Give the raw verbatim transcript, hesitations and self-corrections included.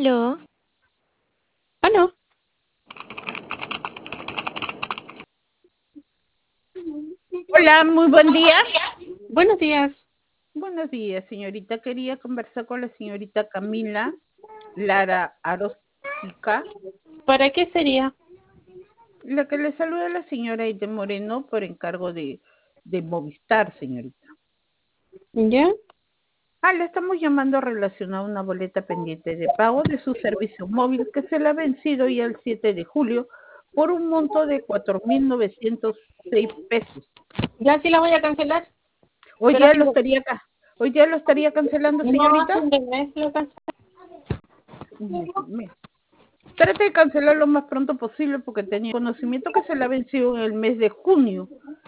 Aló, Aló, Hola, muy buen día. buenos días. Buenos días, señorita. Quería conversar con la señorita Camila Lara Arostica, ¿Para qué sería? la que le saluda a la señora Aide Moreno por encargo de, de Movistar, señorita. ¿Ya? Ah, le estamos llamando relacionado a una boleta pendiente de pago de su servicio móvil que se le ha vencido ya el siete de julio por un monto de cuatro mil novecientos seis pesos. Ya sí la voy a cancelar, Hoy pero día lo tengo... estaría acá. Hoy día lo estaría cancelando, No, señorita. hace un mes lo cancelé. Me- Trate de cancelar lo más pronto posible porque tenía conocimiento que se le ha vencido en el mes de junio.